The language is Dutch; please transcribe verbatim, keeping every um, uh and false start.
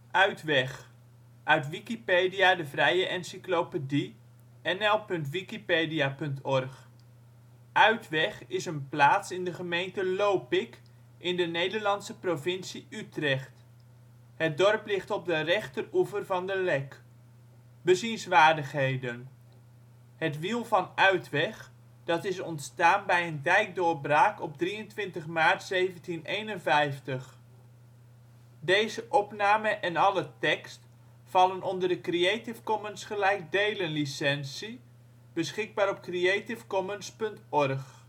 Uitweg, uit Wikipedia, de vrije encyclopedie. N L punt wikipedia punt org. Uitweg is een plaats in de gemeente Lopik in de Nederlandse provincie Utrecht. Het dorp ligt op de rechteroever van de Lek. Bezienswaardigheden: Het Wiel van Uitweg, dat is ontstaan bij een dijkdoorbraak op drieëntwintig maart zeventien eenenvijftig. Plaatsen in de gemeente Utrecht Buurt Blankenberg · Ewijk · Heide · Moorst · Musschendorp · Oud-Weg · Bezienswaardigheden: Het Wiel van Uitweg. Beschikbaar op creative commons punt org